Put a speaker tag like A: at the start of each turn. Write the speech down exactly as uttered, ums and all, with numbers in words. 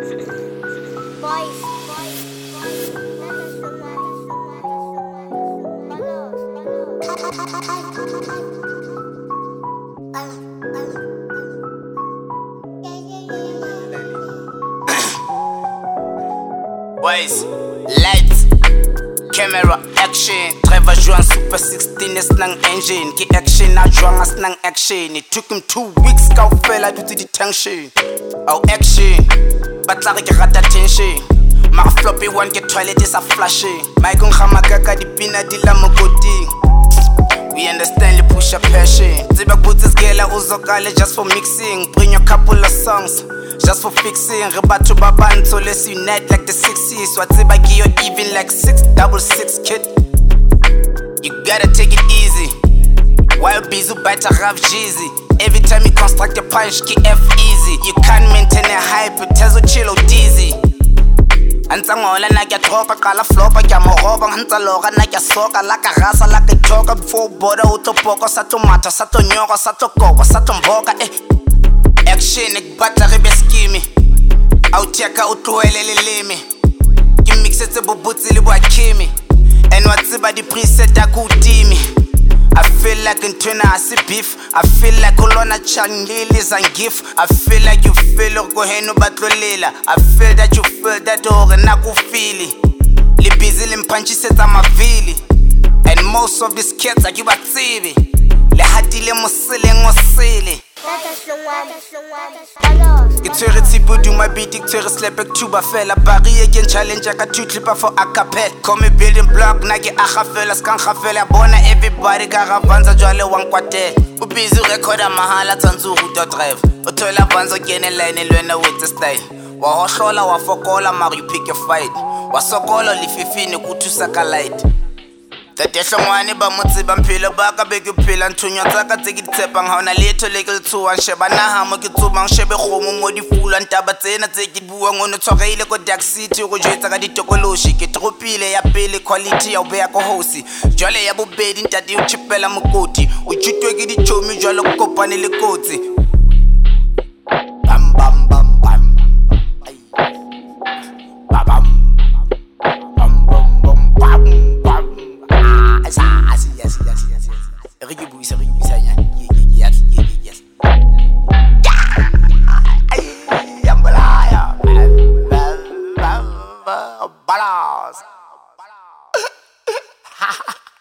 A: Boys, lights, camera, action. Trevor Joan Super sixteen is nang engine. Ki action na Joan as nang action. It took him two weeks ka fella due to detention. Oh action, but like a rat attention. My floppy one get toilet is a flashing. My gun hamakaka di pina di la mogodi. We understand the push up passion. Ziba put this girl uzokale just for mixing. Bring a couple of songs just for fixing. Rebatu baban so let's unite like the sixties. Whatever give you even like six double six kid. You gotta take it easy. While busy bite a rap jeezy. Every time you construct a punch, ki F easy. You can't maintain a hype, it tells you chill or dizzy. Antangola na kya tropa kala flopa kya moroba nganta loga na kya soka la karasa la kitoka before border utopoko sa tomato sa tonyoko sa tokoko sa tomboka eh action ek battery beskimi autiaka utwelele limi ki mixete bobutsi le bwa kimi and what's about the preset akudimi. I feel like in tuna asi beef. I feel like ulona changlili zangif. I feel like you feel go heno batlolela. I feel that you feel that ore na kufili. Li busy limpanchi seta mavili. And most of these kids are kiba tsibi. Le hatile mosile ngosile. Itwere tsibu do my beat, itwere slepek tuba fella. Barry again challenge aka two clipper for acapella. Come building block nagi akafela skan khafela. Bona everybody karavanza jwale wankwate. Ubizi recorder mahala tanzuru dot drive. Uthola vanza kene line lwena with the style. Wa hohlola wa fokola mari you pick a fight. Wa sokola lififini kuthusa ka light. Tatesha ngwane ba motse ba mphelo ba ka be ke phela nthunya tsa ka tse ke ditshepang ha ona letho le ke letsuwa sheba na ha mo ke tsubang shebe khomo mo difula ntaba tsena tse ke bua ngono tsogeile ko Dark City go jetsa ka ditokoloshi ke tropile ya pele quality ya o beya ko hosi jwale ya bobedi ntati o chipela mokoti o chitwe ke dichomi jwalo kopane le kotsi